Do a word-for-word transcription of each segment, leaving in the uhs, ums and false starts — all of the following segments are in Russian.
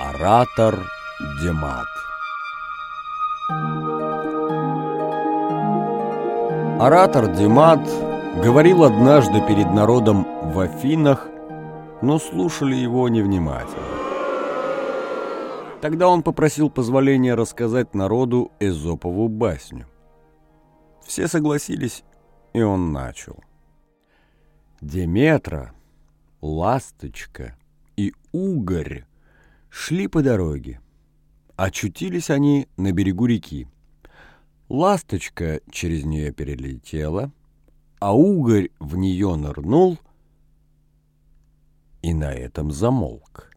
Оратор Демат. Оратор Демат говорил однажды перед народом в Афинах, но слушали его невнимательно. Тогда он попросил позволения рассказать народу Эзопову басню. Все согласились, и он начал. Деметра, ласточка и угорь шли по дороге. Очутились они на берегу реки. Ласточка через нее перелетела, а угорь в нее нырнул и на этом замолк.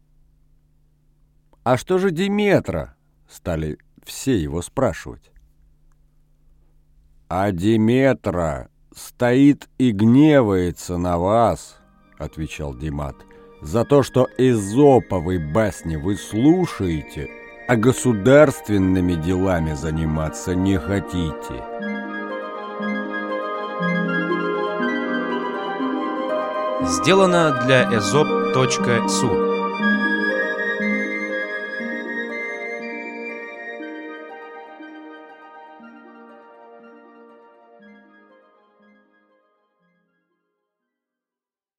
«А что же Деметра?» — стали все его спрашивать. «А Деметра стоит и гневается на вас, — отвечал Демат, — за то, что Эзоповой басни вы слушаете, а государственными делами заниматься не хотите». Сделано для эзоп точка су.